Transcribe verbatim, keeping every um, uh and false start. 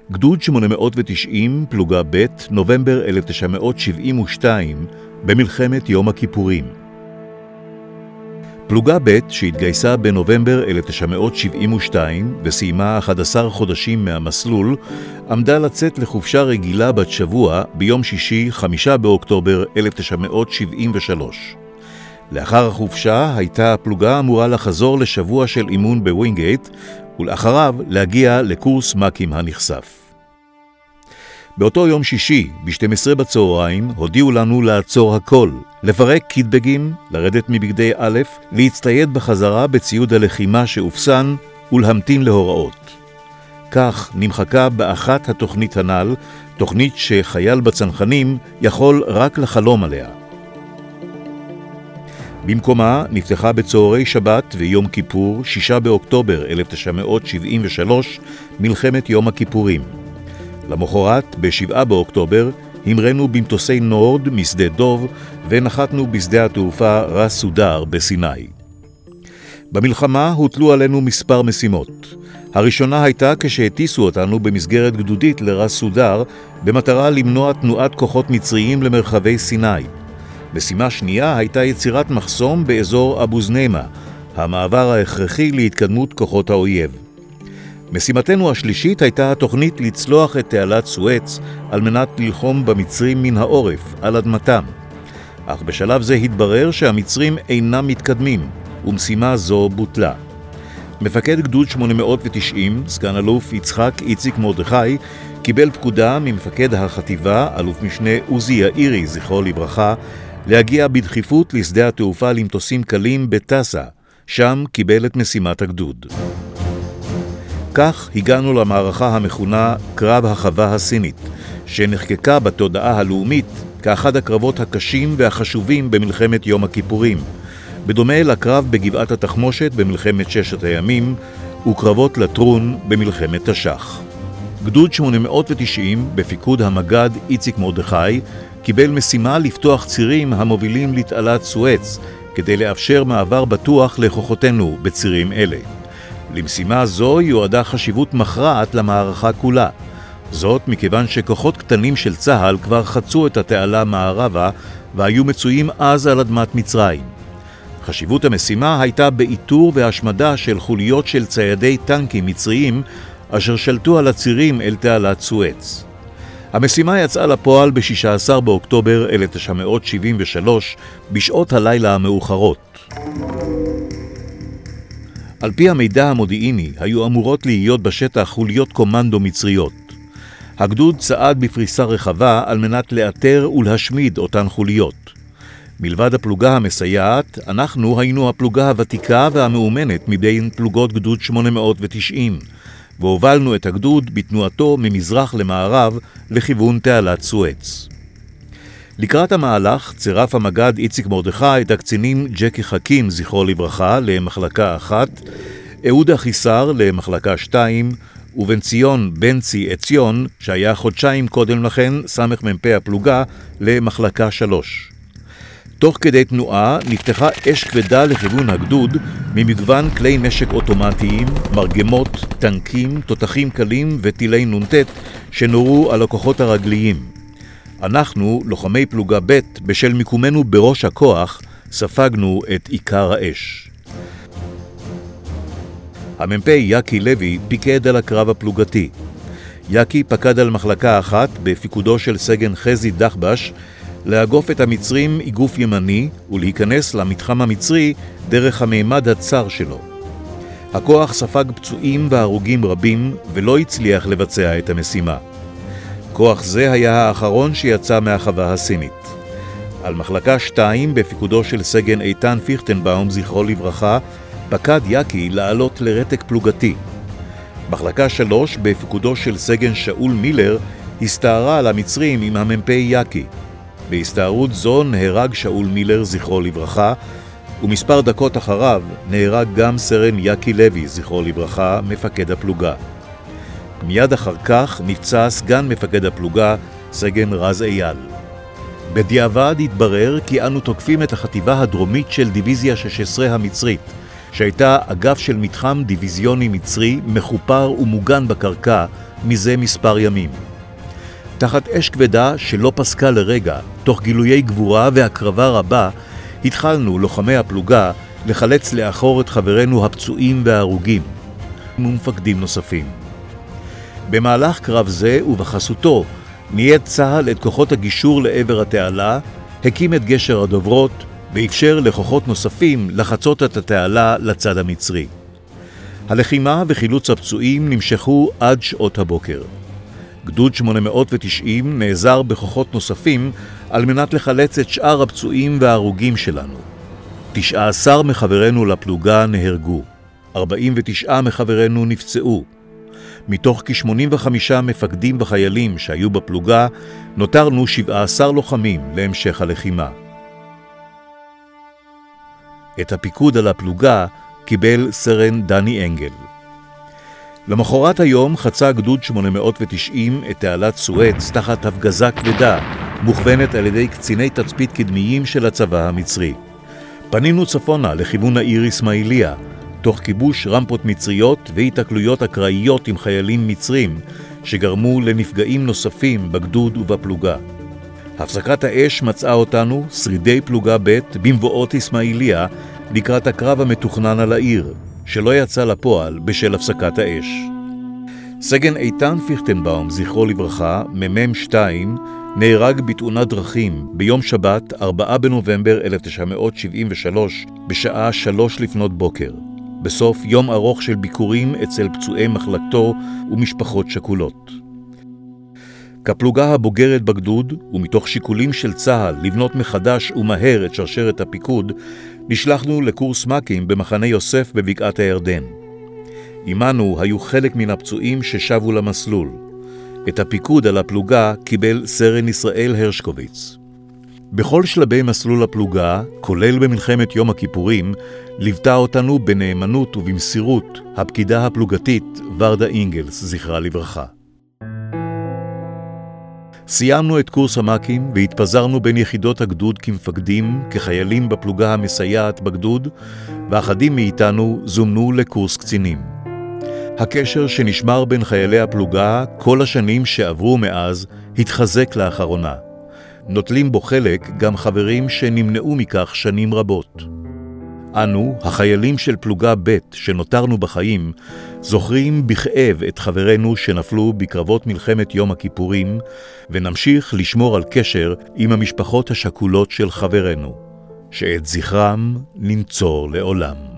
גדוד שמונה מאות ותשעים, פלוגה ב', נובמבר אלף תשע מאות שבעים ושתיים, במלחמת יום הכיפורים. פלוגה ב' שהתגייסה בנובמבר אלף תשע מאות שבעים ושתיים וסיימה אחד עשר חודשים מהמסלול, עמדה לצאת לחופשה רגילה בת שבוע ביום שישי, חמישה באוקטובר אלף תשע מאות שבעים ושלוש. לאחר החופשה הייתה הפלוגה אמורה לחזור לשבוע של אימון בווינגייט, ולאחריו להגיע לקורס מקים הנחשף. באותו יום שישי, ב-שתים עשרה בצהריים, הודיעו לנו לעצור הכל, לפרק קיטבגים, לרדת מבגדי א', להצטייד בחזרה בציוד הלחימה שהופסן ולהמתין להוראות. כך נמחקה באחת התוכנית הנ"ל, תוכנית שחייל בצנחנים יכול רק לחלום עליה. במקומה נפתחה בצהרי שבת ויום כיפור, שישה באוקטובר אלף תשע מאות שבעים ושלוש, מלחמת יום הכיפורים. למחרת, בשבעה באוקטובר, המרנו במטוסי נורד משדה דוב ונחתנו בשדה התעופה רס סודר בסיני. במלחמה הוטלו עלינו מספר משימות. הראשונה הייתה כשהטיסו אותנו במסגרת גדודית לרס סודר, במטרה למנוע תנועת כוחות מצריים למרחבי סיני. משימה שנייה הייתה יצירת מחסום באזור אבו זנימה, המעבר ההכרחי להתקדמות כוחות האויב. משימתנו השלישית הייתה התוכנית לצלוח את תעלת סואץ על מנת ללחום במצרים מן העורף, על אדמתם. אך בשלב זה התברר שהמצרים אינם מתקדמים, ומשימה זו בוטלה. מפקד גדוד שמונה מאות ותשעים, סגן אלוף יצחק איציק מרדכי, קיבל פקודה ממפקד החטיבה, אלוף משנה עוזי יאירי, זכרו לברכה, להגיע בדחיפות לשדה התעופה למטוסים קלים בטסה, שם קיבל את משימת הגדוד. כך הגענו למערכה המכונה קרב החווה הסינית, שנחקקה בתודעה הלאומית כאחד הקרבות הקשים והחשובים במלחמת יום הכיפורים, בדומה לקרב בגבעת התחמושת במלחמת ששת הימים, וקרבות לטרון במלחמת תש"ח. גדוד שמונה מאות ותשעים, בפיקוד המג"ד איציק מרדכי, קיבל משימה לפתוח צירים המובילים לתעלת סואץ, כדי לאפשר מעבר בטוח לכוחותינו בצירים אלה. למשימה זו יועדה חשיבות מכרעת למערכה כולה. זאת מכיוון שכוחות קטנים של צה"ל כבר חצו את התעלה מערבה והיו מצויים אז על אדמת מצרים. חשיבות המשימה הייתה באיתור והשמדה של חוליות של ציידי טנקים מצריים אשר שלטו על הצירים אל תעלת סואץ. המשימה יצאה לפועל ב-שישה עשר באוקטובר אלף תשע מאות שבעים ושלוש בשעות הלילה המאוחרות. על פי המידע המודיעיני, היו אמורות להיות בשטח חוליות קומנדו מצריות. הגדוד צעד בפריסה רחבה על מנת לאתר ולהשמיד אותן חוליות. מלבד הפלוגה המסייעת, אנחנו היינו הפלוגה הוותיקה והמאומנת מבין פלוגות גדוד שמונה מאות ותשעים, והובלנו את הגדוד בתנועתו ממזרח למערב לכיוון תעלת סואץ. לקראת המהלך צירף המג"ד איציק מרדכי את הקצינים ג'קי חכים, זכרו לברכה, למחלקה אחת, אהוד אחיסר למחלקה שתיים, ובן ציון בנצי עציון, שהיה חודשיים קודם לכן סמך מ"פ הפלוגה, למחלקה שלוש. תוך כדי תנועה נפתחה אש כבדה לכיוון הגדוד ממגוון כלי נשק אוטומטיים, מרגמות, טנקים, תותחים קלים וטילי נונטט שנורו על הכוחות הרגליים. אנחנו, לוחמי פלוגה ב', בשל מיקומנו בראש הכוח, ספגנו את עיקר האש. המ"פ יקי לוי פיקד על הקרב הפלוגתי. יקי פקד על מחלקה אחת בפיקודו של סגן חזי דחבש, לאגוף את המצרים איגוף ימני ולהיכנס למתחם המצרי דרך המימד הצר שלו. הכוח ספג פצועים והרוגים רבים ולא הצליח לבצע את המשימה. כוח זה היה האחרון שיצא מהחווה הסינית. על מחלקה שתיים בפיקודו של סגן איתן פיכטנבאום, זכרו לברכה, פקד יקי לעלות לרתק פלוגתי. מחלקה שלוש בפיקודו של סגן שאול מילר הסתערה על המצרים עם המ"פ יקי. בהסתערות זו נהרג שאול מילר, זכרו לברכה, ומספר דקות אחריו נהרג גם סרן יקי לוי, זכרו לברכה, מפקד הפלוגה. מיד אחר כך נפצע סגן מפקד הפלוגה, סגן רז אייל. בדיעבד התברר כי אנו תוקפים את החטיבה הדרומית של דיוויזיה שש עשרה המצרית, שהייתה אגף של מתחם דיוויזיוני מצרי מחופר ומוגן בקרקע מזה מספר ימים. תחת אש כבדה שלא פסקה לרגע, תוך גילויי גבורה והקרבה רבה, התחלנו, לוחמי הפלוגה, לחלץ לאחור את חברינו הפצועים וההרוגים, ומפקדים נוספים. במהלך קרב זה ובחסותו, נייד צה"ל את כוחות הגישור לעבר התעלה, הקים את גשר הדוברות, ואפשר לכוחות נוספים לחצות את התעלה לצד המצרי. הלחימה וחילוץ הפצועים נמשכו עד שעות הבוקר. גדוד שמונה מאות ותשעים נעזר בכוחות נוספים על מנת לחלץ את שאר הפצועים וההרוגים שלנו. תשעה עשר מחברינו לפלוגה נהרגו, ארבעים ותשעה מחברינו נפצעו. מתוך כ-שמונים וחמישה מפקדים וחיילים שהיו בפלוגה, נותרנו שבעה עשר לוחמים להמשך הלחימה. את הפיקוד על הפלוגה קיבל סרן דני אנגל. למחרת היום חצה גדוד שמונה מאות ותשעים את תעלת סואץ תחת הפגזה כבדה, מוכוונת על ידי קציני תצפית קדמיים של הצבא המצרי. פנינו צפונה לכיוון העיר אסמאעיליה, תוך כיבוש רמפות מצריות והתקלויות אקראיות עם חיילים מצרים, שגרמו לנפגעים נוספים בגדוד ובפלוגה. הפסקת האש מצאה אותנו, שרידי פלוגה ב' במבואות אסמאעיליה, לקראת הקרב המתוכנן על העיר, שלא יצא לפועל בשל הפסקת האש. סגן איתן פיכטנבאום, זכרו לברכה, ממם שתיים, נהרג בתאונת דרכים ביום שבת, ארבעה בנובמבר אלף תשע מאות שבעים ושלוש, בשעה שלוש לפנות בוקר, בסוף יום ארוך של ביקורים אצל פצועי מחלקתו ומשפחות שכולות. כפלוגה הבוגרת בגדוד, ומתוך שיקולים של צה"ל לבנות מחדש ומהר את שרשרת הפיקוד, נשלחנו לקורס מקים במחנה יוסף בבקעת הירדן. עמנו היו חלק מן הפצועים ששבו למסלול. את הפיקוד על הפלוגה קיבל סרן ישראל הרשקוביץ. בכל שלבי מסלול הפלוגה, כולל במלחמת יום הכיפורים, ליוותה אותנו בנאמנות ובמסירות הפקידה הפלוגתית ורדה אינגלס, זכרה לברכה. סיימנו את קורס המקים והתפזרנו בין יחידות הגדוד כמפקדים, כחיילים בפלוגה המסייעת בגדוד, ואחדים מאיתנו זומנו לקורס קצינים. הקשר שנשמר בין חיילי הפלוגה כל השנים שעברו מאז התחזק לאחרונה. נוטלים בו חלק גם חברים שנמנעו מכך שנים רבות. אנו, החיילים של פלוגה ב' שנותרנו בחיים, זוכרים בכאב את חברינו שנפלו בקרבות מלחמת יום הכיפורים, ונמשיך לשמור על קשר עם המשפחות השכולות של חברינו, שאת זכרם ננצור לעולם.